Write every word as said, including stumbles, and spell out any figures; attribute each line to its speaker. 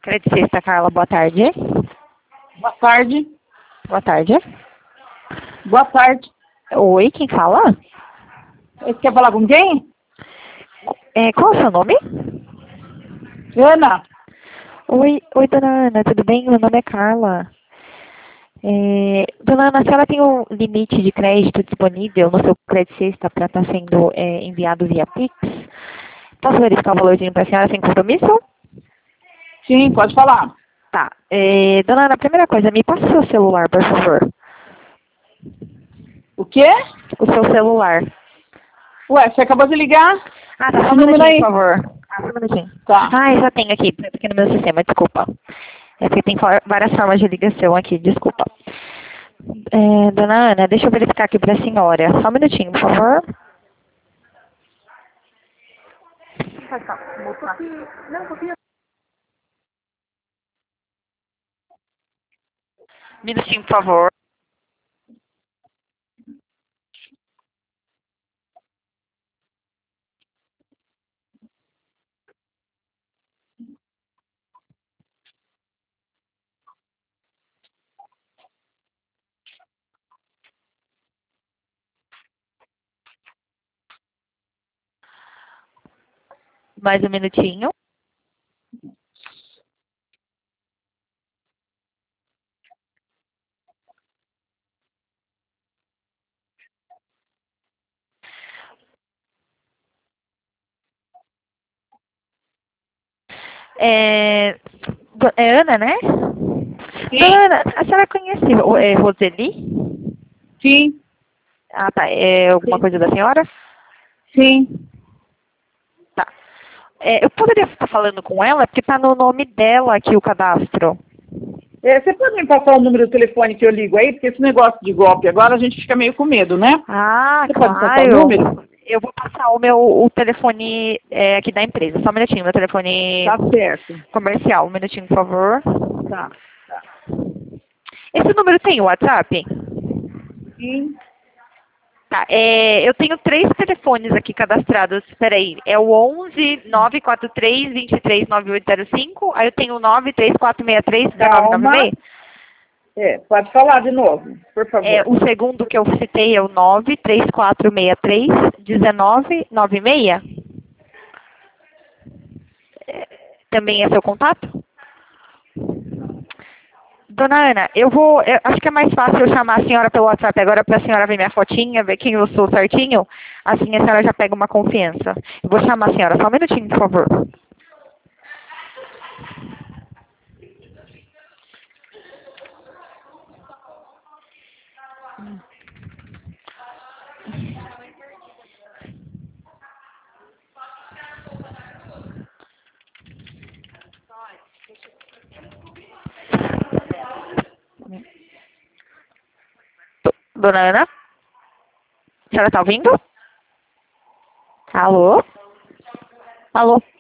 Speaker 1: Crédito Sexta, Carla, boa tarde.
Speaker 2: Boa tarde.
Speaker 1: Boa tarde.
Speaker 2: Boa tarde.
Speaker 1: Oi, quem fala?
Speaker 2: Você quer falar com quem?
Speaker 1: É, qual é o seu nome?
Speaker 2: Ana.
Speaker 1: Oi, oi, dona Ana, tudo bem? Meu nome é Carla. É, dona Ana, a senhora tem um limite de crédito disponível no seu crédito Sexta para estar sendo é, enviado via Pix? Posso verificar o valorzinho para a senhora sem compromisso?
Speaker 2: Sim, pode falar.
Speaker 1: Tá. É, dona Ana, a primeira coisa, me passa o seu celular, por favor.
Speaker 2: O quê?
Speaker 1: O seu celular.
Speaker 2: Ué, você acabou de ligar?
Speaker 1: Ah, tá, só
Speaker 2: Esse
Speaker 1: um
Speaker 2: número
Speaker 1: minutinho,
Speaker 2: aí.
Speaker 1: por favor. Ah, só um minutinho.
Speaker 2: Tá.
Speaker 1: Ah, eu já tenho aqui, aqui no meu sistema, desculpa. É porque tem for- várias formas de ligação aqui, desculpa. É, dona Ana, deixa eu verificar aqui para a senhora. Só um minutinho, por favor. Minutinho, por favor. Mais um minutinho. É, do- é Ana, né?
Speaker 2: Sim.
Speaker 1: Dona Ana, a senhora conhece o- é, Roseli?
Speaker 2: Sim.
Speaker 1: Ah, tá. É alguma
Speaker 2: Sim.
Speaker 1: coisa da senhora?
Speaker 2: Sim.
Speaker 1: Tá. É, eu poderia estar falando com ela, porque tá no nome dela aqui o cadastro.
Speaker 2: É, você pode me passar o número do telefone que eu ligo aí? Porque esse negócio de golpe agora a gente fica meio com medo, né?
Speaker 1: Ah,
Speaker 2: Você pode passar o
Speaker 1: claro.
Speaker 2: número?
Speaker 1: Eu vou passar o meu o telefone é, aqui da empresa. Só um minutinho, meu telefone
Speaker 2: Tá certo.
Speaker 1: comercial. Um minutinho, por favor.
Speaker 2: Tá. Tá.
Speaker 1: Esse número tem o WhatsApp?
Speaker 2: Sim.
Speaker 1: Tá, é, eu tenho três telefones aqui cadastrados. Espera aí, é o onze, nove quatro três, dois três nove oito zero cinco. Aí eu tenho o nove três quatro seis três, um nove nove
Speaker 2: Calma.
Speaker 1: seis.
Speaker 2: É, pode falar de novo, por
Speaker 1: É,
Speaker 2: favor.
Speaker 1: o segundo que eu citei é o nove três quatro seis três, um nove nove seis. É, também é seu contato? Dona Ana, eu vou. Eu acho que é mais fácil eu chamar a senhora pelo WhatsApp agora para a senhora ver minha fotinha, ver quem eu sou certinho. Assim a senhora já pega uma confiança. Eu vou chamar a senhora, só um minutinho, por favor. Dona Ana? A senhora está ouvindo? Alô? Alô?